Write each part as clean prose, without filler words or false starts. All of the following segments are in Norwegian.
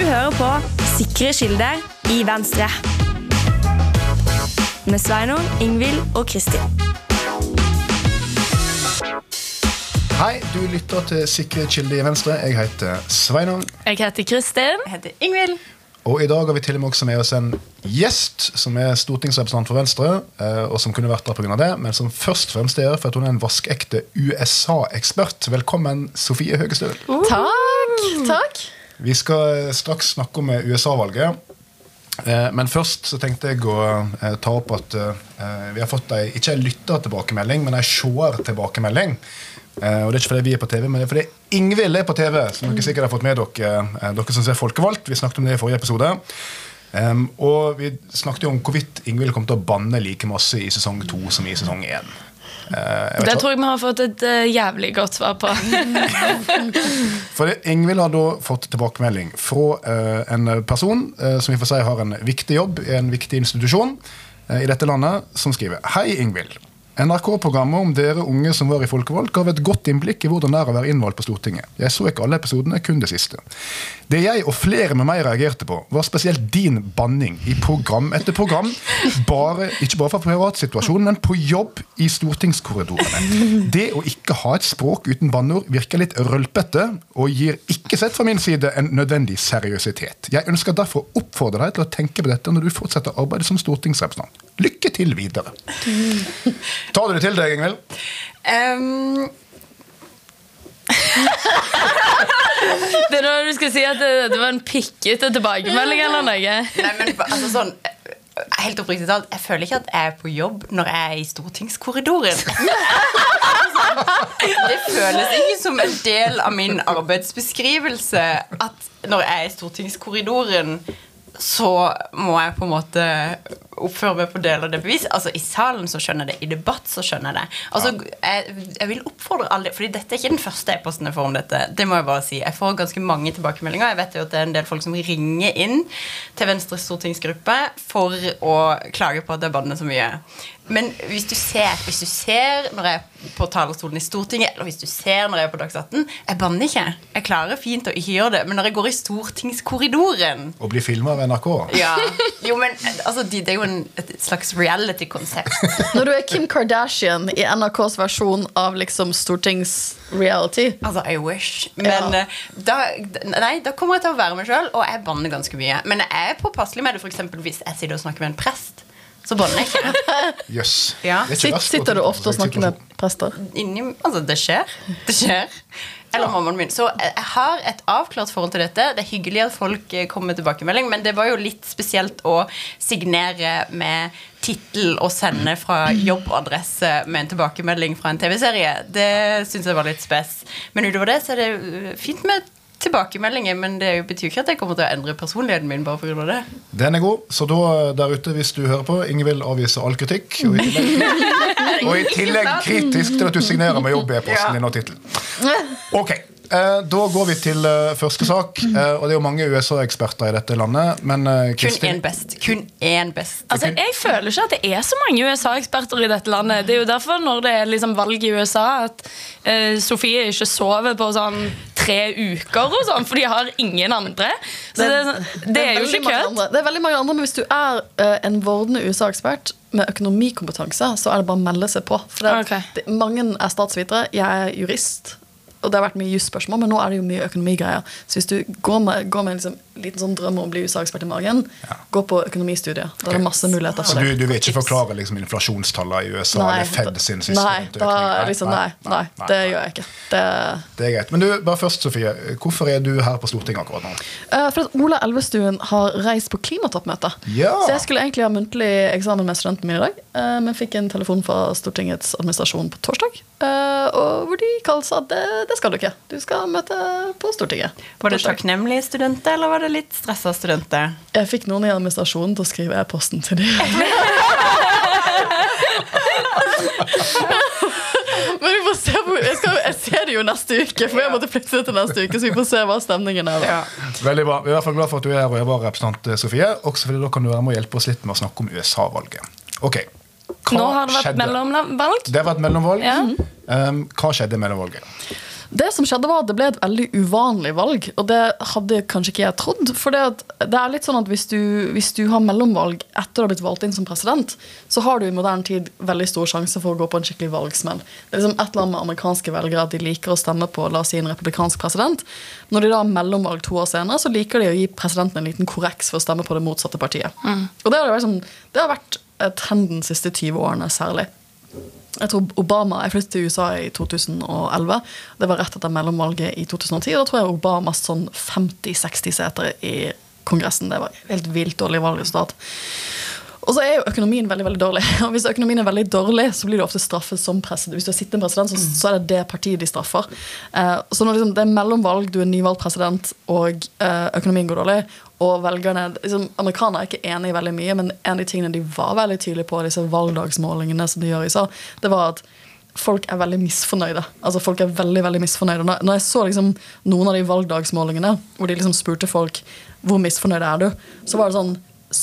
hører på Sikre kilder i Venstre. Med Sveinung, Ingvild og Kristin. Hei, du lytter til Sikre kilder i Venstre. Jeg heter Sveinung. Jeg heter Kristin. Jeg heter Ingvild. Og i dag har vi til og med også med oss en gjest som stortingsrepresentant for Venstre, og som kunne vært der på grunn av det, men som først og fremst for at hun en vaskekte USA-ekspert. Velkommen, Sofie Høgestøl. Takk. Vi skal straks snakke om USA-valget, men først så tenkte jeg å ta opp at vi har fått ikke en lyttertilbakemelding, men en seertilbakemelding. Og det ikke fordi vi på TV, men det fordi Ingvild på TV, som dere sikkert har fått med dere som ser folkevalgt. Vi snakket om det i forrige episode. Og vi snakket jo om hvorvidt Ingvild kom til å banne like masse i sesong 2 som i sesong 1. Det tror jeg vi har fått et jævlig godt svar på. For Ingvild har da fått tilbakemelding fra en person som vi får si har en viktig jobb i en viktig institusjon i dette landet, som skriver: Hei Ingvild. NRK-programmet om dere unge som var i folkevalg gav et godt innblikk i hvordan det å være innvalgt på Stortinget. Jeg så ikke alle episodene, kun det siste. Det jeg og flere med meg reagerte på, var spesielt din banning i program etter program, ikke bare for privatsituasjonen, men på jobb i stortingskorridorene. Det å ikke ha et språk uten banneord virker litt rølpete, og gir ikke sett fra min side en nødvendig seriøsitet. Jeg ønsker derfor å oppfordre deg til å tenke på dette når du fortsetter arbeidet som stortingsrepresentant. Lykke til videre. Tar du det til deg, Ingvild? Det er når du skal si at det var en pikkete tilbakemelding eller noe. Nei, men altså sånn, helt oppriktig talt, jeg føler ikke at jeg er på jobb når jeg er i stortingskorridoren. Det føles ikke som en del av min arbeidsbeskrivelse at når jeg er i stortingskorridoren, så må jeg på en måte oppføre meg på del av det bevis. Altså i salen så skjønner jeg det, i debatt så skjønner jeg det. Altså jeg vil oppfordre alle, fordi dette er ikke den første e-posten jeg får om dette, det må jeg bare si. Jeg får ganske mange tilbakemeldinger. Jeg vet jo at det er en del folk som ringer inn til Venstres stortingsgruppe for å klage på at det banner så mye. Men hvis du ser når jeg er på talerstolen i Stortinget, eller hvis du ser når jeg er på Dags 18, jeg banner ikke. Jeg klarer fint å ikke gjøre det, men når jeg går i stortingskorridoren Og blir filmet av NRK. Ja, jo, men altså, det er jo et slags reality-konsept. Når du er Kim Kardashian i NRKs versjon av liksom stortingsreality. Altså, I wish. Men da kommer jeg til å være meg selv, og jeg banner ganske mye. Men jeg er påpasselig med det, for eksempel hvis jeg sitter og snakker med en prest, så banner jeg ikke. Yes. Ja. Sitter du ofte og snakker med prester? Altså, det skjer. Eller mammaen min. Så jeg har et avklart forhold til dette. Det er hyggelig at folk kommer med tilbakemelding, men det var jo litt spesielt å signere med titel og sende fra jobbadresse med en tilbakemelding fra en TV-serie. Det synes jeg var litt spes. Men utover det så er det fint med tilbakemeldinger, men det betyr ikke at jeg kommer til å endre personligheten min bare for grunn av det. Den er god, så da der ute, hvis du hører på, Ingvild avviser all kritikk, og i tillegg kritisk til at du signerer med jobb e-posten din og titel. Ok, da går vi til første sak, og det er jo mange USA-eksperter i dette landet, men Kristin... Kun en best. Altså, jeg føler ikke at det er så mange USA-eksperter i dette landet. Det er jo derfor når det er liksom valg i USA at Sofie ikke sover på sånn 3 uker og sånn, for de har ingen andre. Så det er jo ikke kødd. Det er veldig mange andre, men hvis du er en vordende USA-ekspert med økonomikompetanse, så er det bare å melde seg på. For mange er statsvitere, jeg er jurist, og det har vært mye jusspørsmål, men nå er det jo mye økonomigreier. Så hvis du går med liksom, liten sånn drøm om å bli USA-ekspert i magen, gå på økonomistudiet. Da er det masse muligheter for det. Så du vil ikke forklare liksom, inflasjonstallene i USA, eller Fed sin siste Nei, det gjør jeg ikke. Det er greit. Men du, bare først, Sofie, hvorfor er du her på Stortinget akkurat nå? For at Ola Elvestuen har reist på klimatoppmøte. Ja. Så jeg skulle egentlig ha muntlig eksamen med studenten min i dag, men fikk en telefon fra Stortingets administrasjon på torsdag, og hvor de kalte at det skal du ikke. Du skal møte på Stortinget. Var det takknemlige studenter, eller var det litt stresset studenter? Jeg fikk noen i administrasjonen til å skrive e-posten til dem. Men vi får se jeg ser det jo neste uke, for jeg måtte flytte til neste uke, så vi får se hva stemningen er. Ja. Veldig bra. Vi er i hvert fall glad for at du er her og jeg var representant, Sofie. Også fordi da kan du være med å hjelpe oss litt med å snakke om USA-valget. Ok. Nå har det vært mellomvalg. Det har vært mellomvalg. Ja. Hva skjedde i mellomvalget? Det som skjedde var at det ble et veldig uvanlig valg, og det hadde kanskje ikke jeg trodd, for det litt sånn at hvis du har mellomvalg etter å ha blitt valgt inn som president, så har du i moderne tid veldig stor sjanse for å gå på en skikkelig valgsmell. Det liksom et eller annet med amerikanske velgere at de liker å stemme på, la oss si, en republikansk president. Når de da har mellomvalg 2 år senere, så liker de å gi presidenten en liten korreks for å stemme på det motsatte partiet. Og det har vært trenden de siste 20 årene særlig. Jeg tror jeg flyttet til USA i 2011. Det var rett etter mellomvalget i 2010. Da tror jeg Obama sånn 50-60 seter i kongressen. Det var helt vilt dårlig valgresultat. Og så jo økonomien veldig, veldig dårlig. Og hvis økonomien veldig dårlig, så blir det ofte straffet som president. Hvis du har sittende president, så det partiet de straffer. Så når det mellomvalg, du nyvalgt president, og økonomien går dårlig, og velgerne, amerikanere ikke enige veldig mye, men en av de tingene de var veldig tydelige på, disse valgdagsmålingene som de gjør i USA, det var at folk veldig misfornøyde. Altså folk veldig, veldig misfornøyde. Når jeg så noen av de valgdagsmålingene, hvor de spurte folk, hvor misfornøyde du? Så var det sånn,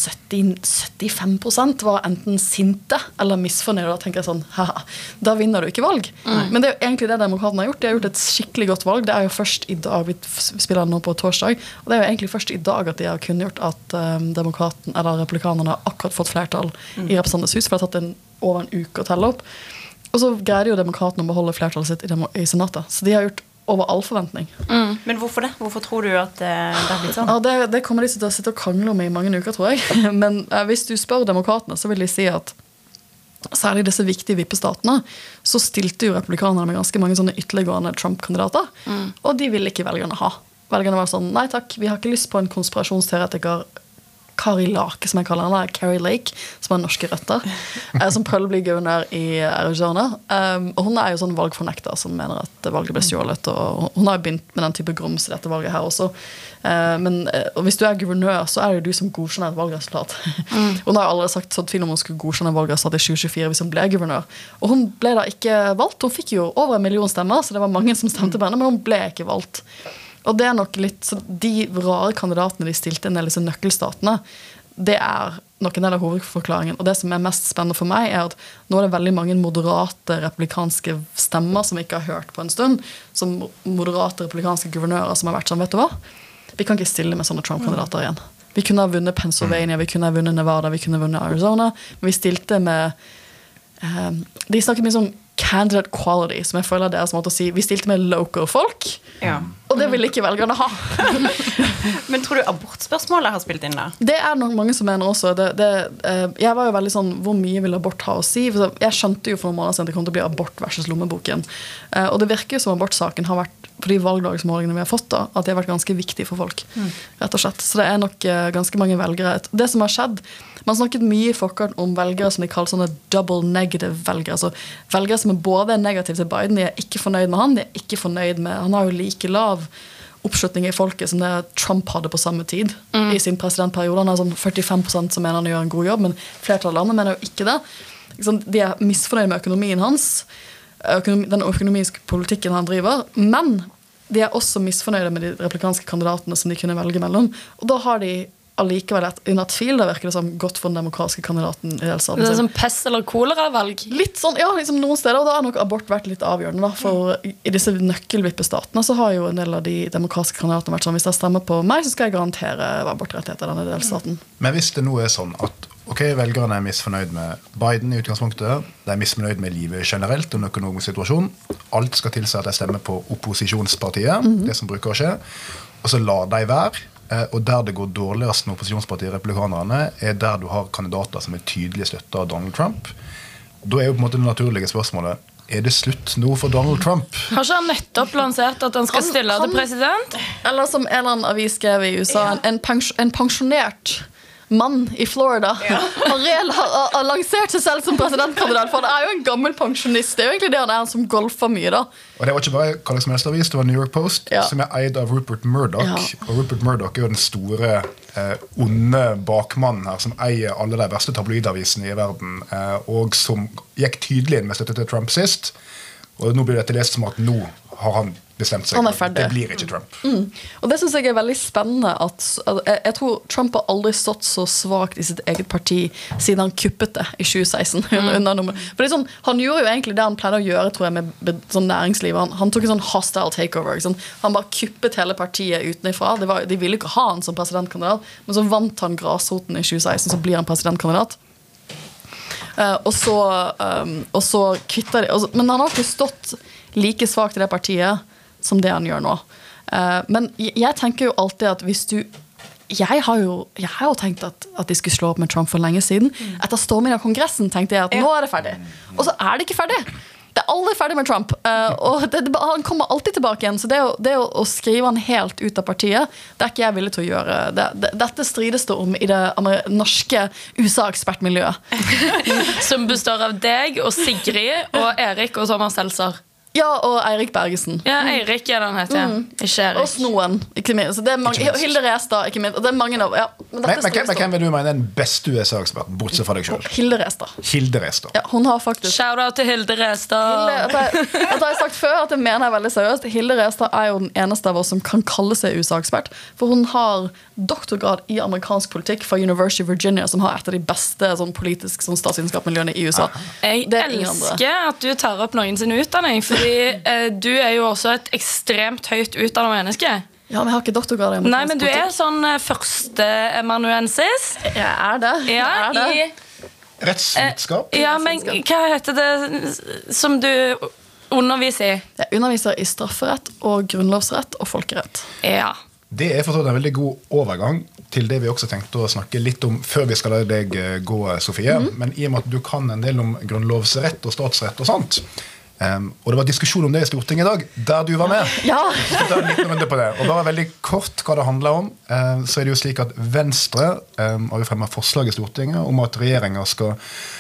70-75% var enten sinte eller misfornøyde, og da tenker jeg sånn, haha, da vinner du ikke valg. Men det jo egentlig det demokratene har gjort. De har gjort et skikkelig godt valg. Det jo først i dag, vi spiller nå på torsdag, og det jo egentlig først i dag at de har kunngjort at republikanerne har akkurat fått flertall i Representantenes hus, for det har tatt over en uke å telle opp. Og så greide jo demokratene å beholde flertallet sitt i senatet. Så de har gjort over all forventning. Men hvorfor det? Hvorfor tror du at det har blitt sånn? Ja, det kommer de til å sitte og krangle om i mange uker, tror jeg. Men hvis du spør demokratene, så vil de si at særlig disse viktige vippestatene, så stilte jo republikanerne med ganske mange sånne ytterliggående Trump-kandidater, og de ville ikke velgerne ha. Velgerne var sånn, nei takk, vi har ikke lyst på en konspirasjonsteoretiker Kari Lake, som jeg kaller henne, Carrie Lake, som har norske røtter, som prøver å bli guvernør i Arizona. Og hun jo sånn valgfornekter som mener at valget ble stjålet, og hun har jo begynt med den type grums i dette valget her også. Men hvis du guvernør, så det jo du som godkjenner et valgresultat. Hun har jo allerede sagt sånn tvil om hun skulle godkjenne valgresultat i 2024 hvis hun ble guvernør. Og hun ble da ikke valgt. Hun fikk jo over 1 million stemmer, så det var mange som stemte på henne, men hun ble ikke valgt. Og det nok litt, så de rare kandidatene de stilte en del disse nøkkelstatene, det nok en del av hovedforklaringen. Og det som mest spennende for meg at nå det veldig mange moderate republikanske stemmer som vi ikke har hørt på en stund, som moderate republikanske guvernører som har vært sånn, vet du hva? Vi kan ikke stille med sånne Trump-kandidater igjen. Vi kunne ha vunnet Pennsylvania, vi kunne ha vunnet Nevada, vi kunne ha vunnet Arizona, men vi stilte med de snakker mye om candidate quality, som jeg føler det som måte å si, vi stilte med local folk, og det vil ikke velgerne ha. Men tror du abortspørsmålet har spilt inn da? Det nok mange som mener også. Jeg var jo veldig sånn, hvor mye vil abort ha å si? Jeg skjønte jo for noen måneder siden at det kom til å bli abort versus lommeboken. Og det virker jo som abortsaken har vært, for de valgdagsmålingene vi har fått da, at det har vært ganske viktig for folk, rett og slett. Så det nok ganske mange velgere. Det som har skjedd, man snakket mye i forkant om velgere som de kaller sånne double negative velgere. Altså velgere som både negativ til Biden, de ikke fornøyd med han, de ikke fornøyd med, han har jo like lav oppslutning i folket som det Trump hadde på samme tid i sin presidentperiode. Han har sånn 45% som mener han gjør en god jobb, men flertallet av landet mener jo ikke det. De misfornøyd med økonomien hans, den økonomiske politikken han driver, men de også misfornøyde med de republikanske kandidatene som de kunne velge mellom, og da har de allikevel under tvil, da virker det som godt for den demokratiske kandidaten i delstaten. Det som pest eller kolera-valg? Litt sånn, ja, noen steder, og da har nok abort vært litt avgjørende, da, for i disse nøkkelvippestatene så har jo en del av de demokratiske kandidatene vært sånn, hvis jeg stemmer på meg, så skal jeg garantere abortrettigheter i denne delstaten. Men hvis det nå sånn at velgerne misfornøyd med Biden i utgangspunktet, de misfornøyd med livet generelt og den økonomiske situasjonen, alt skal tilsi at de stemmer på opposisjonspartiet, det som bruker å skje, og så la de være, og der det går dårligst med opposisjonspartiet republikanerne der du har kandidater som tydelig støtter Donald Trump. Da jo på en måte det naturlige spørsmålet, det slutt nå for Donald Trump? Har ikke han nettopp lansert at han skal stille til president? Eller som en eller annen avis skrev i USA, en pensjonert mann i Florida har lansert seg selv som presidentkandidat, for han jo en gammel pensjonist. Det jo egentlig det han som golfer mye da. Og det var ikke bare hva som helst avis, det var New York Post, som eid av Rupert Murdoch. Og Rupert Murdoch jo den store, onde bakmannen her, som eier alle de verste tabloidavisene i verden, og som gikk tydelig inn med støtte til Trump sist. Og nå blir dette lest som at nå har han bestemt seg. Det blir ikke Trump. Og det synes jeg veldig spennende at jeg tror Trump har aldri stått så svagt i sitt eget parti siden han kuppet det i 2016. For det sånn, han gjorde jo egentlig det han pleide å gjøre, tror jeg, med sånn næringsliv. Han tok en sånn hostile takeover. Sånn. Han bare kuppet hele partiet utenifra. De ville ikke ha han som presidentkandidat, men så vant han grasroten i 2016, så blir han presidentkandidat. Og så kvitter de. Men han har ikke stått like svagt i det partiet som det han gjør nå. Men jeg tenker jo alltid at hvis du jeg har jo tenkt at de skulle slå opp med Trump for lenge siden. Etter stormingen av kongressen tenkte jeg at nå er det ferdig. Og så er det ikke ferdig. Det er aldri ferdig med Trump. Og han kommer alltid tilbake igjen. Så det å skrive han helt ut av partiet, det er ikke jeg villig til å gjøre. Dette strides det om i det norske USA-ekspertmiljøet. Som består av deg og Sigrid og Erik og Thomas Seltzer. Ja, og Eirik Bergesen. Ja, Eirik er den heter, ikke Erik. Og Snoen, ikke minst. Så det er mange, Hilde Restad, ikke minst. Og det er mange av, ja. Men hvem vil du mene den beste USA-eksperten, bortsett fra deg selv? Hilde Restad. Hilde Restad. Ja, hun har faktisk... Shout-out til Hilde Restad. Det har jeg sagt før, at jeg mener jeg veldig seriøst. Hilde Restad er jo den eneste av oss som kan kalle seg USA-ekspert. For hun har doktorgrad i amerikansk politikk fra University of Virginia, som har et av de beste sånn, politisk sånn, statsvitenskapsmiljøene i USA. Jeg elsker at du tar opp noen sin utdanning, fordi du er jo også et ekstremt høyt utdannet menneske. Ja, men jeg har ikke doktorgrad i amerikansk Nei, men du er sånn første amanuensis. Jeg er det. Ja, rettsvitenskap. Ja, men hva heter det som du underviser i? Jeg underviser i strafferett og grunnlovsrett og folkerett. Ja. Det er forstått en veldig god overgang til det vi også tenkte å snakke litt om før vi skal la deg gå, Sofie. Men i og med at du kan en del om grunnlovsrett og statsrett og sånt, og det var diskusjon om det i Stortinget i dag, der du var med. Ja. Så skal vi ta en liten runde på det. Og bare veldig kort hva det handler om, så er det jo slik at Venstre har jo fremmet forslag i Stortinget om at regjeringen skal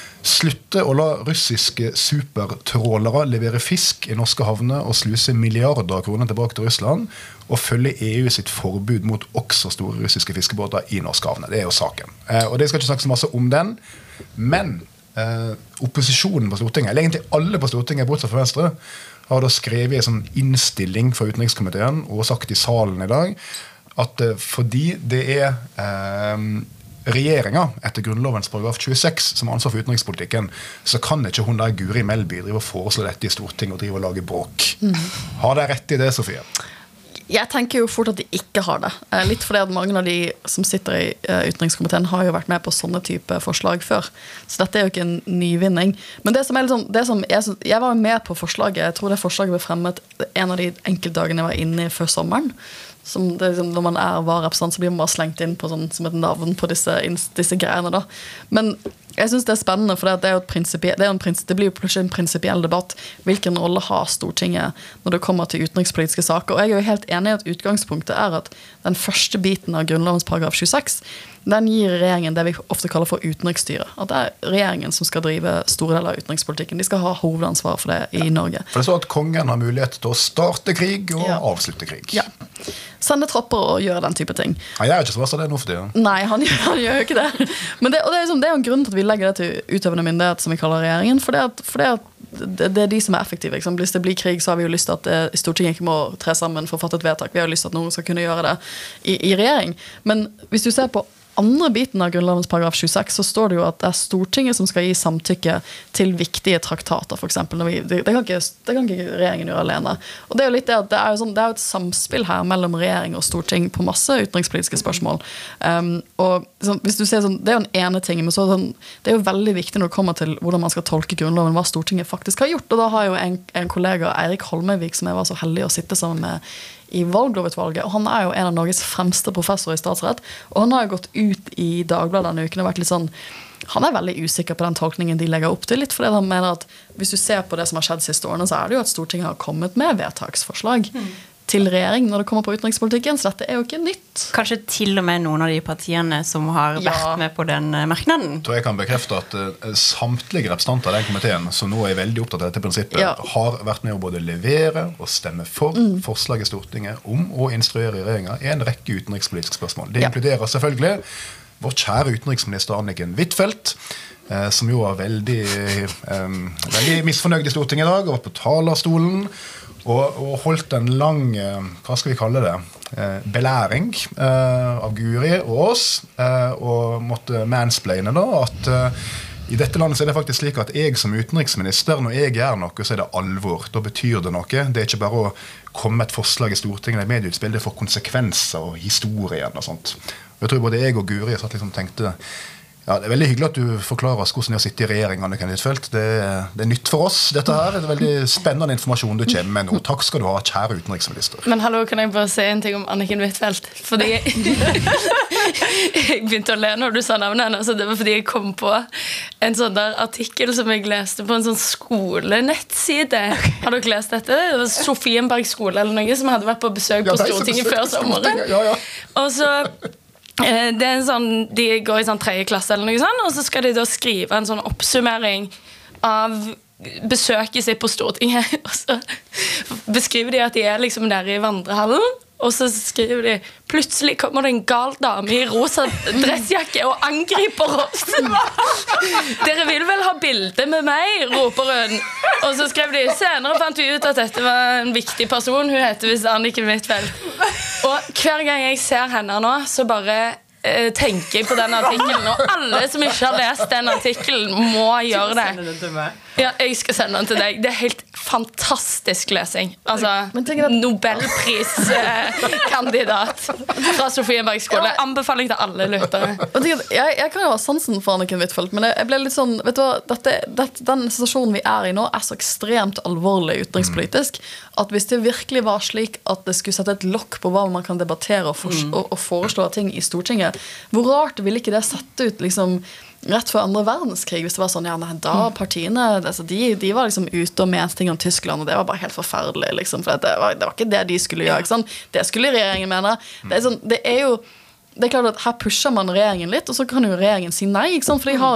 slutte å la russiske supertrålere levere fisk i norske havner og sluse milliarder av kroner tilbake til Russland, og følge EU sitt forbud mot også store russiske fiskebåter i norske havner. Det er jo saken. Og det skal ikke snakke så masse om den, men opposisjonen på Stortinget, eller egentlig alle på Stortinget bortsett fra Venstre, har da skrevet en sånn innstilling fra utenrikskomiteen og sagt i salen i dag at fordi det er regjeringa etter grunnlovens paragraf 26 som har ansvar for utenrikspolitikken, så kan ikke hun der Guri Melby drive og foreslå dette i Stortinget og drive og lage bråk. Har de rett i det, Sofie? Jeg tenker jo fort at de ikke har det. Litt fordi at mange av de som sitter i utenrikskomiteen har jo vært med på sånne type forslag før. Så dette er jo ikke en nyvinning. Men det som er liksom, jeg var med på forslaget, jeg tror det forslaget ble fremmet en av de enkeltdagene jeg var inne i før sommeren. Som det, liksom, når man var representant, så blir man bare slengt inn på sånn, som et navn på disse greiene da. Men jeg synes det er spennende, for det er jo det blir jo plutselig en prinsipiell debatt. Hvilken rolle har Stortinget når det kommer til utenrikspolitiske saker? Og jeg er jo helt enig i at utgangspunktet er at den første biten av grunnlovens paragraf 26, den gir regjeringen det vi ofte kaller for utenriksstyret. At det er regjeringen som skal drive store deler av utenrikspolitikken. De skal ha hovedansvar for det i Norge. For det er så at kongen har mulighet til å starte krig og avslutte krig. Ja. Sende tropper og gjøre den type ting. Jeg er ikke så vass av det nå for tiden. Nei, han gjør jo ikke det. Men det er jo en grunn til at vi legger det til utøvende myndighet, som vi kaller regjeringen, for det er de som er effektive. Hvis det blir krig, så har vi jo lyst til at Stortinget ikke må tre sammen for å fatte et vedtak. Vi har lyst til at noen skal kunne gjøre det i regjering. Men hvis du ser på andre biten av grunnlovens paragraf 26, så står det jo at det er Stortinget som skal gi samtykke til viktige traktater, for eksempel. Det kan ikke regjeringen gjøre alene. Og det er jo litt det at det er jo et samspill her mellom regjering og storting på masse utenrikspolitiske spørsmål. Og hvis du ser sånn, det er jo en ene ting, men så det er jo veldig viktig når det kommer til hvordan man skal tolke grunnloven, hva Stortinget faktisk har gjort. Og da har jo en kollega, Eirik Holmøyvik, som jeg var så heldig å sitte sammen med i valglovutvalget, og han er jo en av Norges fremste professorer i statsrett, og han har jo gått ut i Dagbladet denne uken og vært litt sånn, han er veldig usikker på den tolkningen de legger opp til, litt fordi han mener at hvis du ser på det som har skjedd siste årene, så er det jo at Stortinget har kommet med vedtaksforslag til regjering når det kommer på utenrikspolitikken, så dette er jo ikke nytt. Kanskje til og med noen av de partiene som har vært med på den merknaden. Så jeg kan bekrefte at samtlige representanter av den komiteen, som nå er veldig opptatt av dette prinsippet, har vært med å både levere og stemme for forslag i Stortinget om å instruere regjeringen i en rekke utenrikspolitiske spørsmål. Det inkluderer selvfølgelig vår kjære utenriksminister Anniken Huitfeldt, som jo var veldig misfornøyd i Stortinget i dag, og var på talerstolen, og holdt en lang, hva skal vi kalle det, belæring av Guri og oss, og måtte mansplaine da, at i dette landet så det faktisk slik at jeg som utenriksminister, når jeg gjør noe, så det alvor. Da betyr det noe. Det ikke bare å komme med et forslag i Stortinget, et medieutspill, det får konsekvenser og historien og sånt. Og jeg tror både jeg og Guri satt liksom tenkte, ja, det veldig hyggelig at du forklarer oss hvordan det sitte i regjeringen, Anniken Huitfeldt. Det er nytt for oss, dette her. Det veldig spennende informasjon du kommer med nå. Takk skal du ha, kjære utenriksminister. Men hallo, kan jeg bare si en ting om Anniken Huitfeldt? Fordi jeg begynte å le når du sa navnet henne, så det var fordi jeg kom på en sånn der artikkel som jeg leste på en sånn skolenettside. Har dere lest dette? Det var Sofienberg skole eller noe som hadde vært på besøk på Stortinget før sommeren. Ja. Og så det en sånn, de går i sånn 3. klasse eller noe sånt, og så skal de da skrive en sånn oppsummering av besøket sitt på Stortinget, og så beskriver de at de liksom der i vandrehallen, og så skriver de, plutselig kommer det en gal dame i rosa dressjakke og angriper oss. Dere vil vel ha bilde med meg, roper hun. Og så skrev de, senere fant vi ut at dette var en viktig person, hun heter visst Anniken Huitfeldt. Og hver gang jeg ser henne nå, så bare tenker jeg på den artikkelen, og alle som ikke har lest den artikkelen må gjøre det. Send den til meg. Ja, jeg skal sende den til deg. Det er helt fantastisk lesing. Altså, Nobelpriskandidat fra Sofienberg skole. Anbefaling til alle lyttere. Jeg kan jo ha sansen for Anniken Huitfeldt, men jeg ble litt sånn, vet du hva, den situasjonen vi er i nå er så ekstremt alvorlig utenrikspolitisk, at hvis det virkelig var slik at det skulle sette et lokk på hva man kan debattere og foreslå ting i Stortinget, hvor rart ville ikke det sette ut liksom rett før andre verdenskrig, hvis det var sånn, ja, nei, da partiene, altså, de var liksom ute og mente ting om Tyskland, og det var bare helt forferdelig, liksom, for det var ikke det de skulle gjøre, ikke sant? Det skulle regjeringen mene. Det er klart at her pusher man regjeringen litt, og så kan jo regjeringen si nei, ikke sant? For de har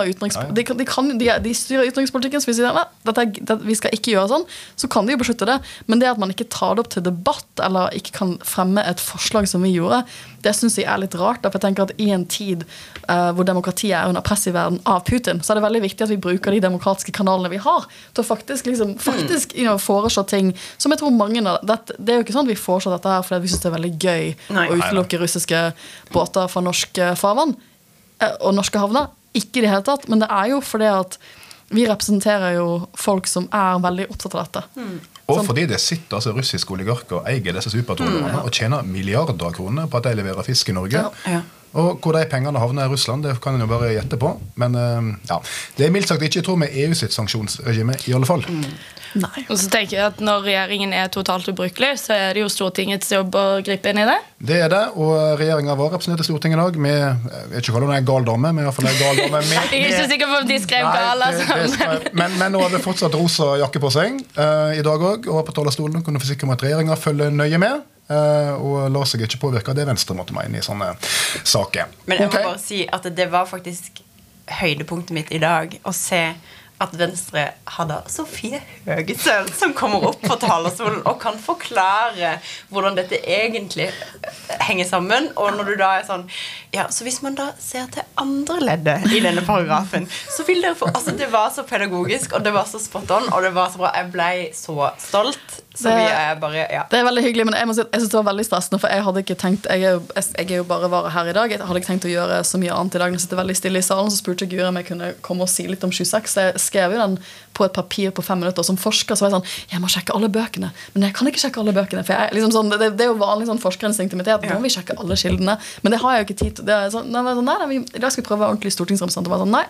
de styrer utenrikspolitikken, så hvis de sier, nei, vi skal ikke gjøre sånn, så kan de jo beslutte det, men det at man ikke tar det opp til debatt, eller ikke kan fremme et forslag som vi gjorde, det synes jeg er litt rart, for jeg tenker at i en tid hvor demokratiet er under press i verden av Putin, så er det veldig viktig at vi bruker de demokratiske kanalene vi har, til å faktisk foreslå ting, som jeg tror mange av det er jo ikke sånn at vi foreslår dette her, fordi vi synes det er veldig gøy å utelukke russiske båter fra norsk farvann og norske havner, ikke i det hele tatt, men det er jo fordi at vi representerer jo folk som er veldig opptatt av dette. Og fordi det sitter altså russiske oligarker og eier disse supertrålerne og tjener milliarder av kroner på at de leverer fisk i Norge. Og hvor de pengene havner i Russland, det kan en jo bare gjette på. Men ja, det er mildt sagt ikke i tråd med EU sitt sanksjonsregime i alle fall. Nei. Og så tenker jeg at når regjeringen er totalt ubrukelig, så er det jo Stortingets jobb å gripe inn i det. Det er det, og regjeringen var representert i Stortinget i dag med, jeg vet ikke hva det er, en gal dame, men i hvert fall en gal dame med... Jeg er ikke sikker på om de skrev gal, altså. Men nå har vi fortsatt rosa jakke på seg i dag også, og på talerstolen kunne forsikre om at regjeringen følger nøye med, og lar seg ikke påvirke det Venstre måtte mene i sånne saker. Men jeg må bare si at det var faktisk høydepunktet mitt i dag å se at Venstre hadde Sofie Høgestøl som kommer opp på talerstolen og kan forklare hvordan dette egentlig henger sammen, og når du da er sånn, ja, så hvis man da ser til andre leddet i denne paragrafen, så vil dere få, altså det var så pedagogisk, og det var så spot on, og det var så bra, jeg ble så stolt, så vi er bare, ja. Det er veldig hyggelig, men jeg må si at jeg synes det var veldig stressende, for jeg hadde ikke tenkt, jeg er jo bare her i dag, jeg hadde ikke tenkt å gjøre så mye annet i dag, når jeg sitter veldig stille i salen, så spurte Guri om jeg kunne komme og si litt om 26, så jeg skrev jo den på et papir på 5 minutter, som forsker så var jeg sånn, jeg må sjekke alle bøkene, men jeg kan ikke sjekke alle bøkene, for jeg, liksom sånn, det er jo vanlig sånn forskerinstinkt at nå må vi sjekke alle kildene, men det har jeg jo ikke tid til. Det er sånn, nei, i dag skal vi prøve ordentlig stortingsrepresentant, og bare sånn, nei,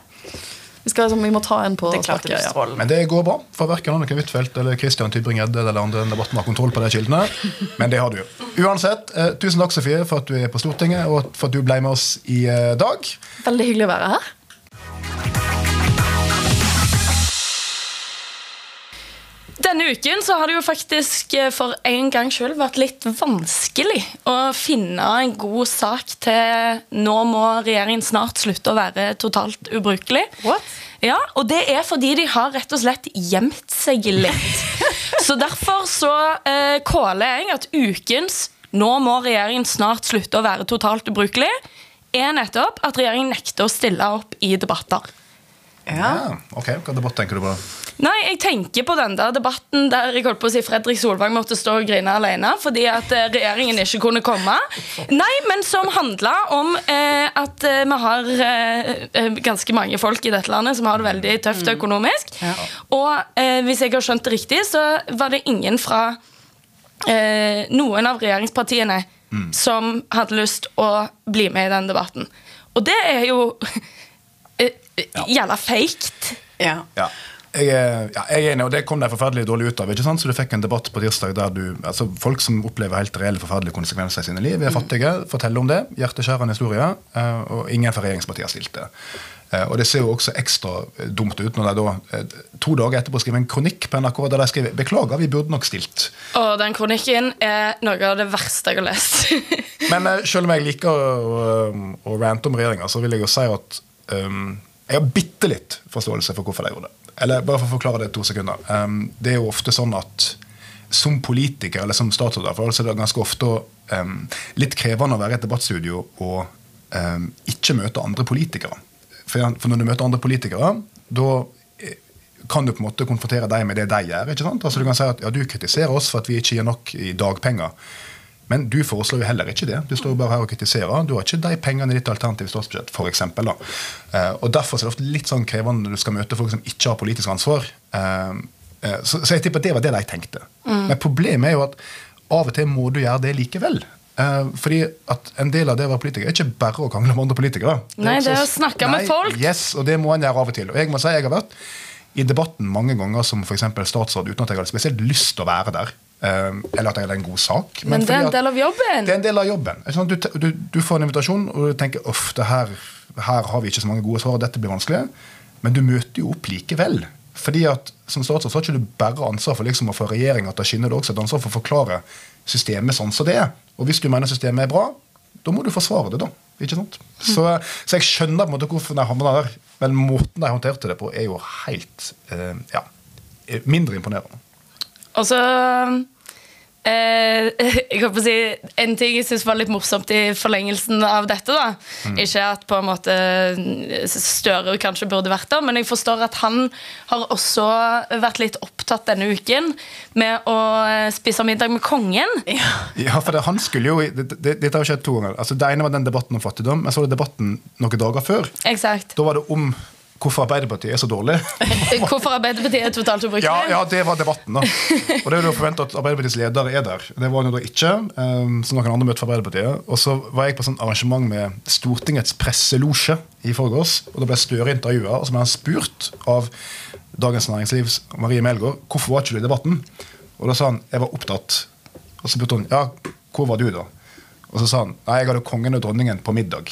vi må ta en på sparket, ja. Men det går bra, for hverken Anniken Huitfeldt eller Christian Tybring-Gjedde eller andre debatten har kontroll på de kildene, men det har du. Uansett, tusen takk Sofie for at du er på Stortinget, og for at du ble med oss i dag. Veldig hyggelig å være her. Denne uken så har det jo faktisk for en gang selv vært litt vanskelig å finne en god sak til nå må regjeringen snart slutte å være totalt ubrukelig. What? Ja, og det er fordi de har rett og slett gjemt seg litt. Så derfor så kåler jeg at ukens nå må regjeringen snart slutte å være totalt ubrukelig er nettopp at regjeringen nekter å stille opp i debatter. Ok, hva debatt tenker du på? Nei, jeg tenker på den der debatten der jeg holdt på å si Fredrik Solvang måtte stå og grine alene fordi at regjeringen ikke kunne komme. Nei, men som handlet om at vi har ganske mange folk i dette landet som har det veldig tøft økonomisk. Og hvis jeg har skjønt det riktig, så var det ingen fra noen av regjeringspartiene som hadde lyst å bli med i den debatten. Og det er jo jævla feikt. Ja. Jeg er enig, og det kom deg forferdelig dårlig ut av, ikke sant? Så du fikk en debatt på tirsdag der folk som opplever helt reelle forferdelige konsekvenser i sine liv, er fattige, forteller om det, hjerteskjærende historie, og ingen fra regjeringspartiet stilte. Og det ser jo også ekstra dumt ut når de da 2 dager etterpå skriver en kronikk på NRK der de skriver, beklager, vi burde nok stilt. Og den kronikken er noe av det verste jeg har lest. Men selv om jeg liker å rante om regjeringen, så vil jeg jo si at jeg har bitte litt forståelse for hvorfor de gjorde det. Eller bare for å forklare det 2 sekunder. Det er jo ofte sånn at som politiker, eller som statsråd, så er det ganske ofte litt krevende å være i et debattstudio og ikke møte andre politikere. For når du møter andre politikere, da kan du på en måte konfrontere deg med det de gjør, ikke sant? Altså du kan si at du kritiserer oss for at vi ikke gir nok i dagpenger. Men du foreslår jo heller ikke det. Du står jo bare her og kritiserer. Du har ikke de pengene i ditt alternative statsbudsjett, for eksempel. Og derfor er det ofte litt sånn krevende når du skal møte folk som ikke har politisk ansvar. Så jeg tipper at det var det de tenkte. Men problemet er jo at av og til må du gjøre det likevel. Fordi at en del av det å være politiker er ikke bare å krangle med andre politikere. Nei, det er å snakke med folk. Yes, og det må en gjøre av og til. Og jeg må si, jeg har vært i debatten mange ganger som for eksempel statsråd uten at jeg hadde spesielt lyst til å være der. Eller at jeg hadde en god sak. Men det er en del av jobben. Det er en del av jobben. Du får en invitasjon, og du tenker her har vi ikke så mange gode svar, dette blir vanskelig. Men du møter jo opp likevel. Fordi at som statsråd så har ikke du bare ansvar for liksom å få regjeringen til å skinne, det også et ansvar for å forklare systemet sånn som det er. Og hvis du mener systemet er bra, da må du forsvare det da. Ikke sant? Så jeg skjønner på en måte hvorfor de havner der, men måten de håndterte det på er jo helt mindre imponerende. Og så jeg håper å si en ting jeg synes var litt morsomt i forlengelsen av dette da. Ikke at på en måte Støre kanskje burde vært der, men jeg forstår at han har også vært litt opptatt denne uken med å spise middag med kongen. Ja, for han skulle jo dette har jo skjedd 2 ganger. Altså, det ene var den debatten om fattigdom, men så var det debatten noen dager før. Exakt. Da var det om hvorfor Arbeiderpartiet er så dårlig. Hvorfor Arbeiderpartiet er totalt ubrukelig? Ja, det var debatten da. Og det er jo forventet at Arbeiderpartiets leder er der. Det var han jo da ikke, så noen andre møtte fra Arbeiderpartiet. Og så var jeg på sånn arrangement med Stortingets presselosje i forgårs, og da ble Støre intervjuet, og så ble han spurt av Dagens Næringslivs Marie Melgaard, hvorfor var ikke du i debatten? Og da sa han, jeg var opptatt. Og så spurte hun, ja, hvor var du da? Og så sa han, nei, jeg hadde kongen og dronningen på middag.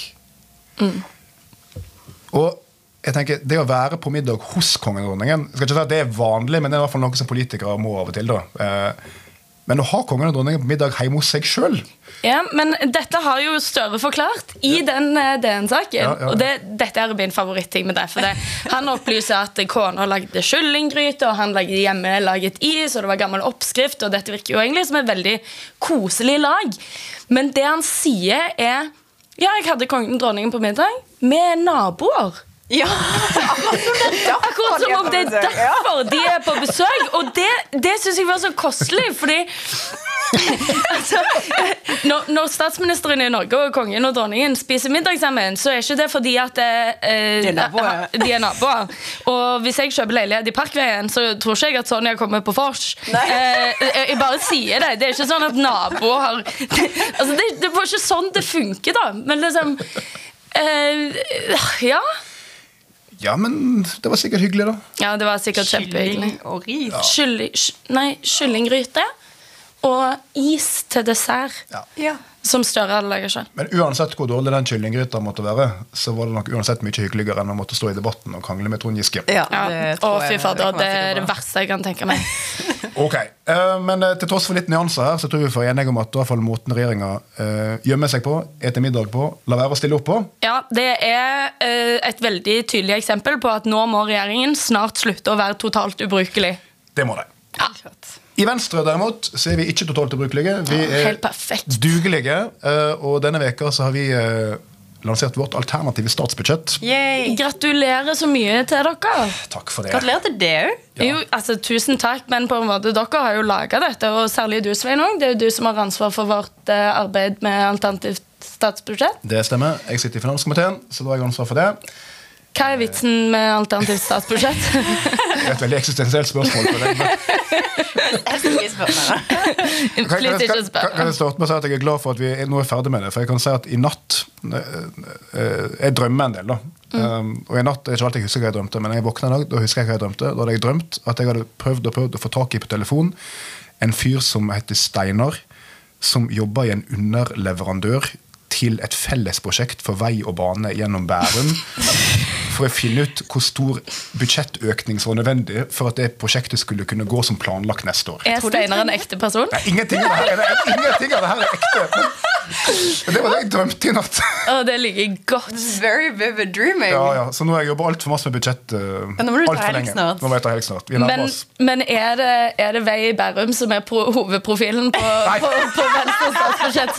Og jeg tenker, det å være på middag hos kongen og dronningen, jeg skal ikke si at det er vanlig, men det er i hvert fall noe som politikere må av og til da. Men å ha kongen og dronningen på middag hjemme hos seg selv. Ja, men dette har jo Støre forklart i den DN-saken. Og dette er min favoritting med det, for han opplyser at kona lagde kyllinggryte, og han lagde hjemmelaget is, og det var gammel oppskrift, og dette virker jo egentlig som et veldig koselig lag. Men det han sier er, ja, jeg hadde kongen og dronningen på middag med naboer. Ja, akkurat som om det er derfor de er på besøk. Og det synes jeg var så kostelig, fordi altså, når statsministeren i Norge og kongen og dronningen spiser middag sammen, så er ikke det fordi at de er naboer. Og hvis jeg kjøper leilighet i Parkveien, så tror ikke jeg at Sonja kommer på Fors. Jeg bare sier det. Det er ikke sånn at naboer har altså, det var ikke sånn det funker da. Men liksom ja. Ja, men det var sikkert hyggelig da. Ja, det var sikkert kjempehyggelig. Kylling og ris. Kyllinggryte og is til dessert. Ja. Som Støre hadde laget selv. Men uansett hvor dårlig den kyllinggryta måtte være, så var det nok uansett mye hyggeligere enn å måtte stå i debatten og krangle med Trond Giske. Ja, og fy fader, det er det verste jeg kan tenke meg. Ok, men til tross for litt nyanser her, så tror vi for enige om at i hvert fall måten regjeringen gjemmer seg på, etter middag på, la være å stille opp på. Ja, det er et veldig tydelig eksempel på at nå må regjeringen snart slutte å være totalt ubrukelig. Det må de. Ja. I Venstre derimot så er vi ikke totalt ubrukelige. Vi er dugelige, og denne veka så har vi lansert vårt alternative statsbudsjett. Yay. Gratulerer så mye til dere. Takk for det. Gratulerer til det jo. Jo, altså, tusen takk, men på en måte, dere har jo laget dette, og særlig du, Svein, også. Det er jo du som har ansvar for vårt arbeid med alternativt statsbudsjett. Det stemmer. Jeg sitter i finanskomiteen, så da har jeg ansvar for det. Hva er vitsen med alternativt statsbudsjett? Det er et veldig eksistensielt spørsmål for deg. Jeg skal ikke spørre meg Kan jeg starte med å si at jeg er glad for at vi nå er ferdig med det, for jeg kan si at i natt jeg drømmer en del da. Og i natt, det er ikke alltid jeg husker hva jeg drømte, men jeg våknet en dag, da husker jeg hva jeg drømte. Da hadde jeg drømt at jeg hadde prøvd å få tak i på telefon en fyr som heter Steinar, som jobber i en underleverandør til et fellesprosjekt for vei og bane gjennom Bærum, for å finne ut hvor stor budsjettøkning som var nødvendig for at det prosjektet skulle kunne gå som planlagt neste år. Er Steinar en ekte person? Nei, ingenting av det her er ekte. Men det var det jeg drømte i natt. Det ligger godt. Very vivid dreaming. Ja, så nå har jeg jobbet alt for masse med budsjett nå må du ta helg snart. Nå må jeg ta helg snart. Vi nærmer oss. Men er det vei i Bærum som er hovedprofilen på Venstre statsbudsjett?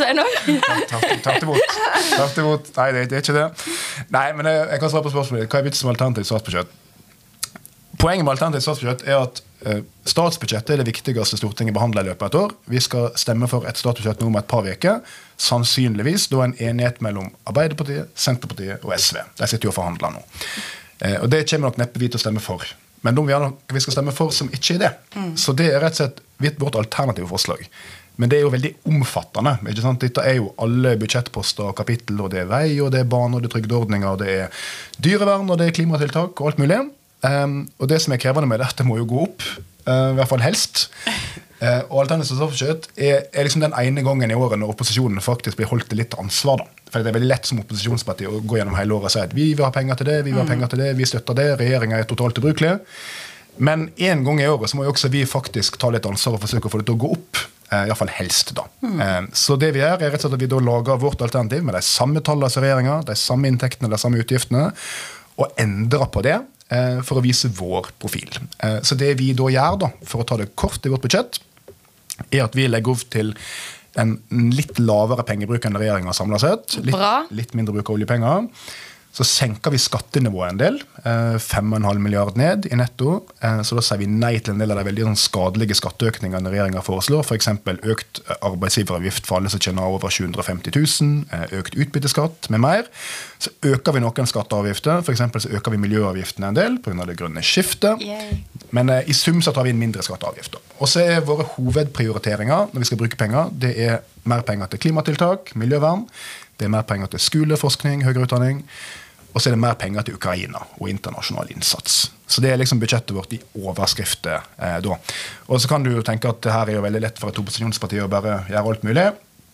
Tatt imot. Nei, det er ikke det. Nei, men jeg kan svare på spørsmålet. Hva er vitsen med alternativt statsbudsjett? Poenget med alternativt statsbudsjett er at statsbudsjettet er det viktigste Stortinget behandler i løpet av et år. Vi skal stemme for et statsbudsjett nå om et par veker. Sannsynligvis da en enighet mellom Arbeiderpartiet, Senterpartiet og SV. De sitter jo og forhandler nå. Og det kommer nok neppe vi til å stemme for. Men vi skal stemme for som ikke er det. Så det er rett og slett vårt alternative forslag. Men det er jo veldig omfattende. Ikke sant? Dette er jo alle budsjettposter og kapittel, og det er vei, og det er bane, og det er trygdeordninger, og det er dyrevern, og det er klimatiltak, og alt mulig. Og det som er krevende med dette må jo gå opp, i hvert fall helst. Og alternativt statsbudsjett er liksom den ene gangen i året når opposisjonen faktisk blir holdt til litt ansvar. Da. For det er veldig lett som opposisjonsparti å gå gjennom hele året og si at vi vil ha penger til det, vi vil ha penger til det, vi støtter det, regjeringen er totalt ubrukelig. Men en gang i året så må jo også vi faktisk ta litt ansvar og forsøke å få det til å gå opp. I hvert fall helst da. Så det vi gjør er rett og slett at vi da lager vårt alternativ med de samme tallene som regjeringen, de samme inntektene, de samme utgiftene, og endrer på det for å vise vår profil. Så det vi da gjør da, for å ta det kort i vårt budsjett, er at vi legger opp til en litt lavere pengebruk enn regjeringen samlet sett. Litt mindre bruk av oljepenger. Så senker vi skattenivået en del, 5,5 milliard ned i netto, så da sier vi nei til en del av de veldig skadelige skatteøkningene regjeringen foreslår, for eksempel økt arbeidsgiveravgift for alle som tjener over 750 000, økt utbytteskatt med mer. Så øker vi noen skatteavgifter, for eksempel så øker vi miljøavgiftene en del på grunn av det grønne skiftet, men i sum så tar vi inn mindre skatteavgifter. Og så er våre hovedprioriteringer når vi skal bruke penger, det er mer penger til klimatiltak, miljøvern, det er mer penger til skole, forskning, høyere utdanning, og så er det mer penger til Ukraina og internasjonal innsats. Så det er liksom budsjettet vårt i overskriftet da. Og så kan du jo tenke at det her er jo veldig lett for et opposisjonsparti å bare gjøre alt mulig.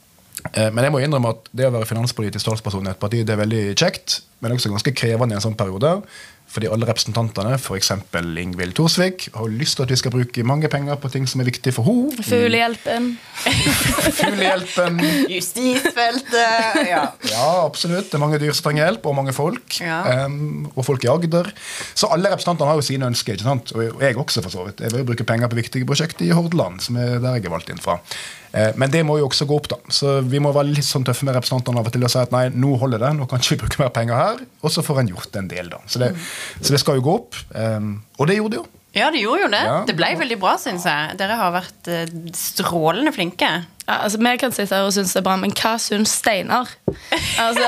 Men jeg må innrømme at det å være finanspolitisk talsperson i et parti, det er veldig kjekt, men også ganske krevende i en sånn periode. Fordi alle representantene, for eksempel Ingvild Thorsvik, har lyst til at vi skal bruke mange penger på ting som er viktige for henne. Fuglehjelpen. Justisfeltet. Ja, absolutt. Det er mange dyr som trenger hjelp, og mange folk. Og folk i Agder. Så alle representantene har jo sine ønsker, ikke sant? Og jeg også for så vidt. Jeg vil bruke penger på viktige prosjekter i Hordaland, som er der jeg er valgt inn fra. Men det må jo også gå opp da. Så vi må være litt sånn tøffe med representantene av og til å si at nei, nå holder det, nå kan ikke vi bruke mer penger her, og så får en gjort en del da. Så det skal jo gå opp, og det gjorde det jo. Ja, det gjorde jo det. Det ble veldig bra, synes jeg. Dere har vært strålende flinke. Ja, altså, vi kan sitte her og synes det er bra, men hva synes Steinar? Altså,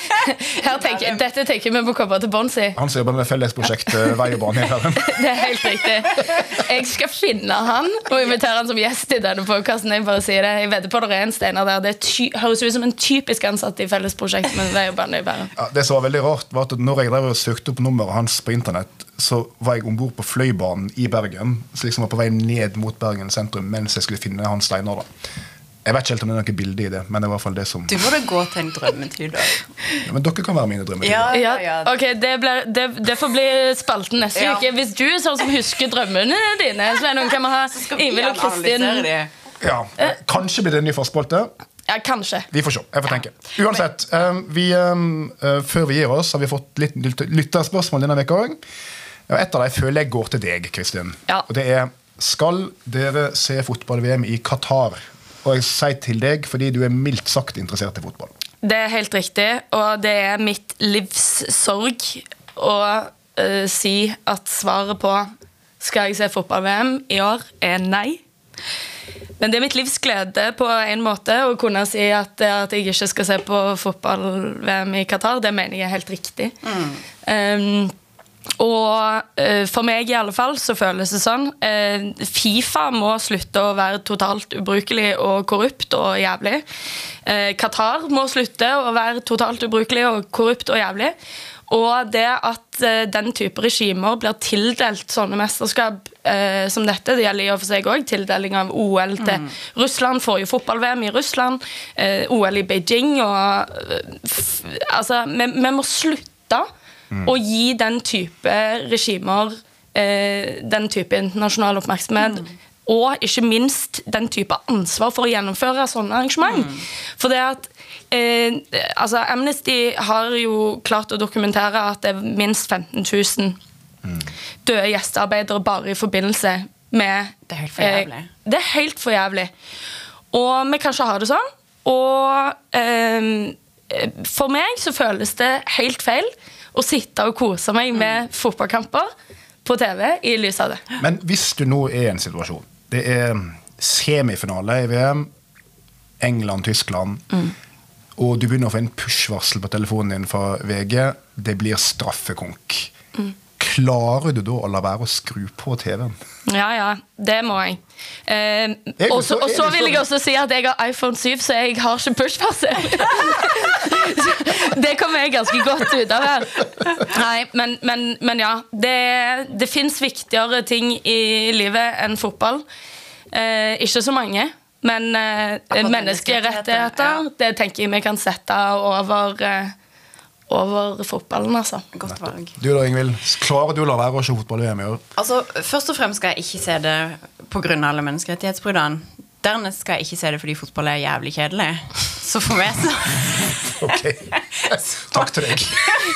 dette tenker vi på å komme til bunns i. Han som jobber med fellesprosjekt vei og bane i verden. Det er helt riktig. Jeg skal finne han og invitere han som gjest i denne podcasten. Jeg bare sier det. Jeg vedder på det er en Steinar der. Det høres ut som en typisk ansatt i fellesprosjekt med vei og bane i verden. Ja, det som var veldig rart var at når jeg drev og søkte opp nummeret hans på internett, så var jeg ombord på Fløibanen i Bergen, så liksom var på vei ned mot Bergen sentrum mens jeg skulle finne han Steinar da. Jeg vet ikke helt om det er noe bilde i det, men det var i hvert fall det som... Du må da gå til en drømmetid da. Ja, men dere kan være mine drømmetid. Ja. Ok, det får bli spalten neste uke. Hvis du er sånn som husker drømmene dine, så kan vi ha Ingvild og Kristin. Ja, kanskje blir det en ny forspalte. Ja, kanskje. Vi får se, jeg får tenke. Uansett, før vi gir oss, har vi fått litt lytterspørsmål denne veka også. Og et av dem føler jeg går til deg, Kristin. Og det er, skal dere se fotball-VM i Qatar? Og jeg sier til deg, fordi du er mildt sagt interessert i fotball. Det helt riktig, og det mitt livssorg å si at svaret på skal jeg se fotball-VM i år nei. Men det mitt livsglede på en måte å kunne si at jeg ikke skal se på fotball-VM i Qatar, det mener jeg helt riktig. Og for meg i alle fall så føles det sånn FIFA må slutte å være totalt ubrukelig og korrupt og jævlig. Qatar må slutte å være totalt ubrukelig og korrupt og jævlig. Og det at den type regimer blir tildelt sånne mesterskap som dette, det gjelder i og for seg også tildeling av OL til Russland, får jo fotball-VM i Russland, OL i Beijing, og altså, vi må slutte å gi den type regimer den type internasjonal oppmerksomhet og ikke minst den type ansvar for å gjennomføre sånne arrangement. For det at altså Amnesty har jo klart å dokumentere at det minst 15 000 døde gjestearbeidere bare i forbindelse med Det helt for jævlig. Det helt for jævlig. Og vi kan ikke ha det sånn. Og for meg så føles det helt feil å sitte og kose meg med fotballkamper på TV i lys av det. Men hvis du nå i en situasjon, det semifinale i VM, England-Tyskland, og du begynner å få en push-varsel på telefonen din fra VG, det blir straffekonk. Klarer du da å la være å skru på TV-en? Ja, det må jeg. Og så vil jeg også si at jeg har iPhone 7, så jeg har ikke push-varsel. Det kommer jeg ganske godt ut av her. Nei, men ja, det finnes viktigere ting i livet enn fotball. Ikke så mange, men menneskerettigheter, det tenker jeg vi kan sette over fotballen, altså. Godt valg. Du da, Ingvild, klarer du å la være å se fotball-VM i år? Altså, først og fremst skal jeg ikke se det på grunn av alle menneskerettighetsbruddene. Dernest skal jeg ikke se det fordi fotball jævlig kjedelig. Så for meg så... Ok, takk til deg.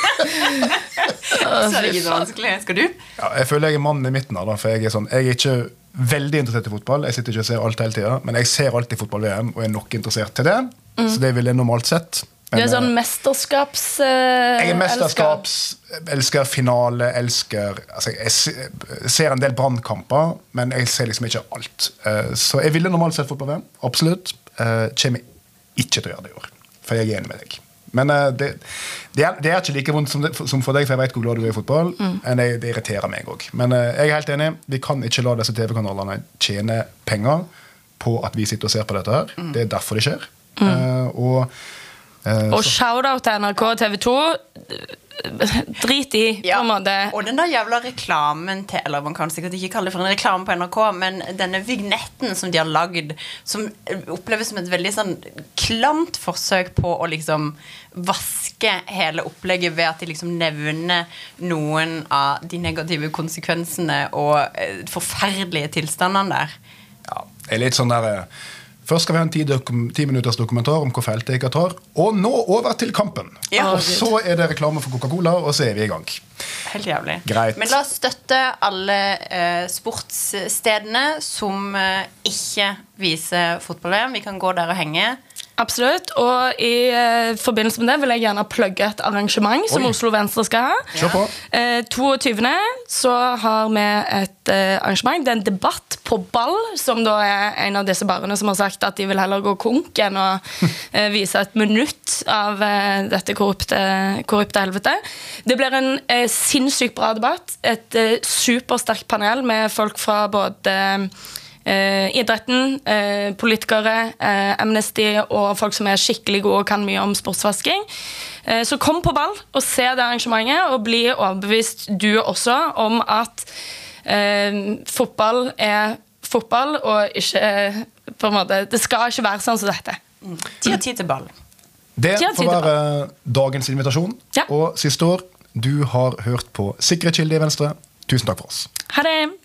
Så det ikke så vanskelig. Skal du? Ja, jeg føler jeg mannen i midten her, da, for jeg er ikke veldig interessert i fotball. Jeg sitter ikke og ser alt hele tiden, men jeg ser alltid fotball-VM, og nok interessert til det. Så det vil jeg normalt sett. Du sånn mesterskaps... Jeg mesterskaps, elsker finale, altså jeg ser en del brandkamper, men jeg ser liksom ikke alt. Så jeg ville normalt sett fotball-VM, absolutt. Kommer ikke til å gjøre det i år, for jeg enig med deg. Men det ikke like vondt som for deg, for jeg vet hvor glad du i fotball, men det irriterer meg også. Men jeg helt enig, vi kan ikke la disse TV-kanalene tjene penger på at vi sitter og ser på dette her. Det derfor det skjer. Og shout-out til NRK og TV 2, drit i, på en måte. Og den der jævla reklamen til, eller man kan sikkert ikke kalle det for en reklame på NRK, men denne vignetten som de har laget, som oppleves som et veldig sånn klamt forsøk på å liksom vaske hele opplegget ved at de liksom nevner noen av de negative konsekvensene og forferdelige tilstandene der. Ja, det litt sånn der... Først skal vi ha en 10 minutters dokumentar om hvor feilt det i Qatar, og nå over til kampen. Ja. Og så det reklame for Coca-Cola, og så vi i gang. Helt jævlig. Greit. Men la oss støtte alle sportsstedene som ikke viser fotball-VM. Vi kan gå der og henge. Absolutt, og i forbindelse med det vil jeg gjerne plugge et arrangement som Oslo Venstre skal ha. Kjør på. 22. så har vi et arrangement, det en debatt på ball, som da en av disse barene som har sagt at de vil heller gå konk enn å vise et minutt av dette korrupte helvete. Det blir en sinnssykt bra debatt, et supersterkt panel med folk fra både idretten, politikere, Amnesty og folk som skikkelig gode og kan mye om sportsvasking. Så kom på ball og se det arrangementet og bli overbevist du også om at fotball fotball og ikke på en måte, det skal ikke være sånn som dette. 10 til ball. Det får være dagens invitasjon. Ja. Og siste år, du har hørt på Sikkerhetskilde i Venstre. Tusen takk for oss. Ha det!